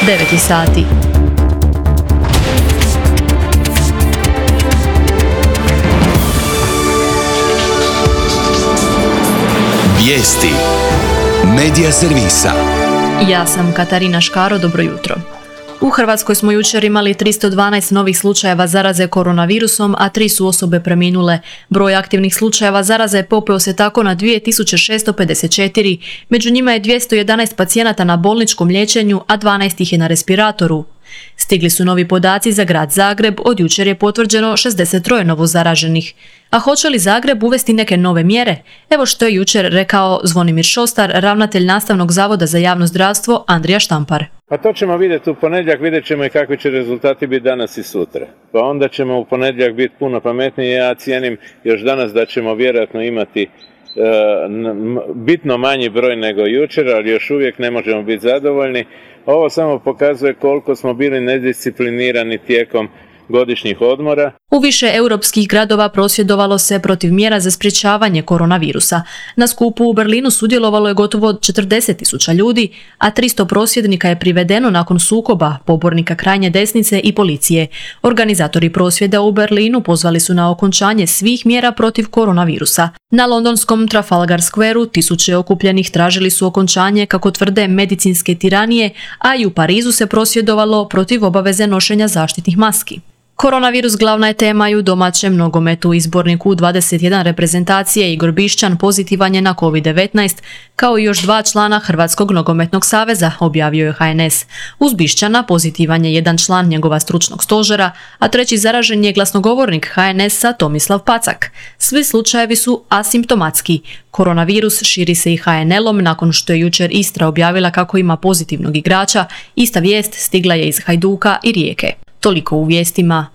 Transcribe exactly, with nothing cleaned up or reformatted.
devet je sati. Vijesti Medija servisa. Ja sam Katarina Škaro, dobro jutro. U Hrvatskoj smo jučer imali tristo dvanaest novih slučajeva zaraze koronavirusom, a tri su osobe preminule. Broj aktivnih slučajeva zaraze popeo se tako na dvije tisuće šesto pedeset četiri, među njima je dvjesto jedanaest pacijenata na bolničkom liječenju, a dvanaest ih je na respiratoru. Stigli su novi podaci za grad Zagreb, od jučer je potvrđeno šezdeset tri novo zaraženih. A hoće li Zagreb uvesti neke nove mjere? Evo što je jučer rekao Zvonimir Šostar, ravnatelj Nastavnog zavoda za javno zdravstvo Andrija Štampar. Pa to ćemo vidjeti u ponedjeljak, vidjet ćemo i kakvi će rezultati biti danas i sutra. Pa onda ćemo u ponedjeljak biti puno pametniji. Ja cijenim još danas da ćemo vjerojatno imati e, bitno manji broj nego jučer, ali još uvijek ne možemo biti zadovoljni. Ovo samo pokazuje koliko smo bili nedisciplinirani tijekom godišnjih odmora. U više europskih gradova prosvjedovalo se protiv mjera za sprječavanje koronavirusa. Na skupu u Berlinu sudjelovalo je gotovo četrdeset tisuća ljudi, a tristo prosvjednika je privedeno nakon sukoba pobornika krajnje desnice i policije. Organizatori prosvjeda u Berlinu pozvali su na okončanje svih mjera protiv koronavirusa. Na londonskom Trafalgar Squareu tisuće okupljenih tražili su okončanje, kako tvrde, medicinske tiranije, a i u Parizu se prosvjedovalo protiv obaveze nošenja zaštitnih maski. Koronavirus glavna je tema i u domaćem nogometu. Izbornik U dvadeset jedan reprezentacije Igor Bišćan pozitivan je na kovid devetnaest, kao i još dva člana Hrvatskog nogometnog saveza, objavio je H N S. Uz Bišćana pozitivan je jedan član njegova stručnog stožera, a treći zaražen je glasnogovornik H N S-a Tomislav Pacak. Svi slučajevi su asimptomatski. Koronavirus širi se i H N L-om nakon što je jučer Istra objavila kako ima pozitivnog igrača. Ista vijest stigla je iz Hajduka i Rijeke. Toliko u vijestima.